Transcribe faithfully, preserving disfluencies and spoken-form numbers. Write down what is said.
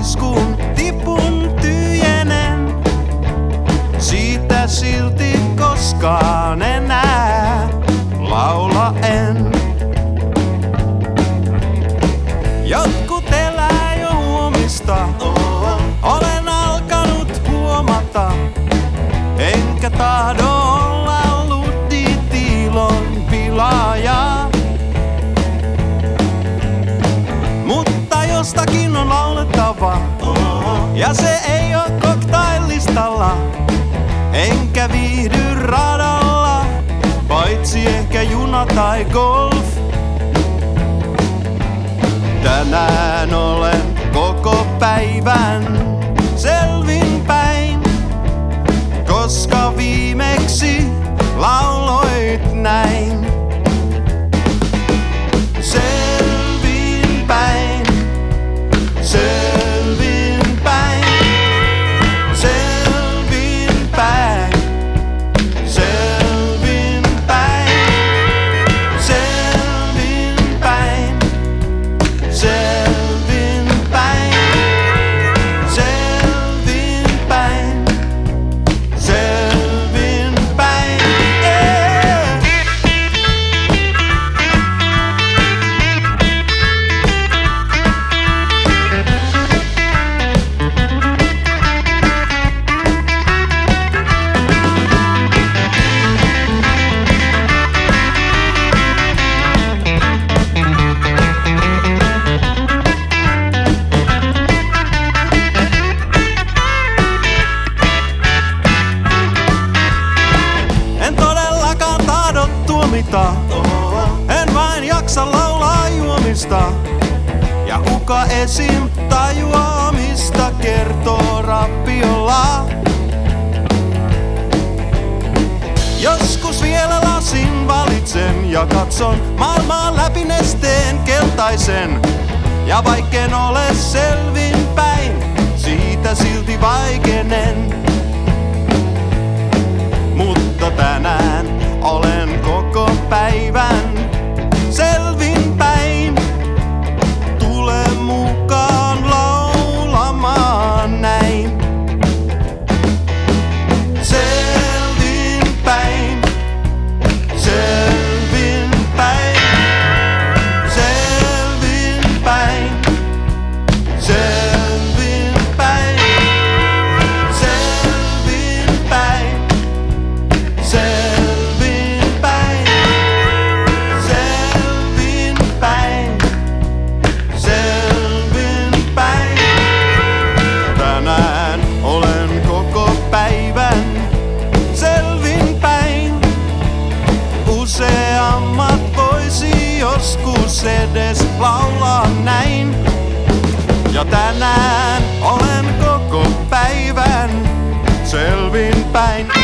pois kun tipun tyhjenen. Siitä silti koskaan enää laula en. Jotkut elää jo huomista, olen alkanut huomata. Enkä tahdo olla ludditilon pilaaja. Mutta jostakin on laulettava, ja se ei oo cocktaillistalla. Enkä viihdy radalla, paitsi ehkä juna tai golf. Tänään olen koko päivän selvinpäin, koska viimeksi lauloit näin. Selvinpäin, selvinpäin, selvinpäin, selvinpäin, selvinpäin, selvinpäin, selvinpäin, selvinpäin, yeah. En todellakaan tahdo tuomita, en vain jaksa laulaa juomista. Ja kuka esim tajuamista kertoo rappiolla. Joskus vielä lasin valitsen ja katson maailmaa läpi nesteen keltaisen. Ja vaikken ole selvinpäin, siitä silti vaikenen. Mutta tänään olen koko päivän selvinpäin. Tule mukaan laulamaan näin. Selvinpäin, selvinpäin, selvinpäin, selvinpäin, selvinpäin, selvinpäin, selvinpäin, selvinpäin. Tänään olen koko päivän selvinpäin. Useammat voisi joskus edes laulaa näin. Ja tänään olen koko päivän selvinpäin.